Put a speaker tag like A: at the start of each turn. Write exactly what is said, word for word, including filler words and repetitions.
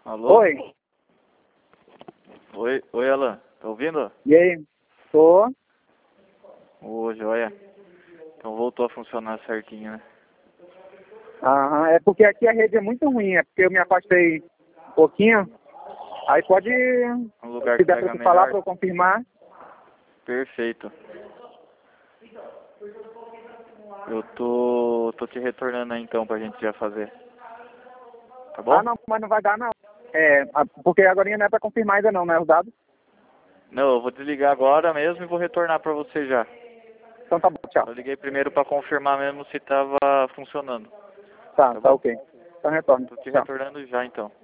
A: Alô?
B: Oi.
A: Oi, oi, Alan. Tá ouvindo?
B: E aí? Tô.
A: Ô, joia. Então voltou a funcionar certinho, né?
B: Aham, é porque aqui a rede é muito ruim, é porque eu me afastei um pouquinho. Aí pode,
A: Um lugar
B: se
A: que
B: der pra
A: pega
B: te falar,
A: melhor?
B: pra eu confirmar.
A: Perfeito. Eu tô, tô te retornando aí então pra gente já fazer. Tá bom?
B: Ah, não, mas não vai dar não. É, a- porque agora não é pra confirmar ainda não, né, os dados?
A: Não, eu vou desligar agora mesmo e vou retornar pra você já.
B: Então tá bom, tchau.
A: Eu liguei primeiro pra confirmar mesmo se tava funcionando.
B: Tá,
A: Tá
B: tá
A: bom?
B: ok. Então retorno.
A: Tô te
B: Tchau.
A: retornando já então.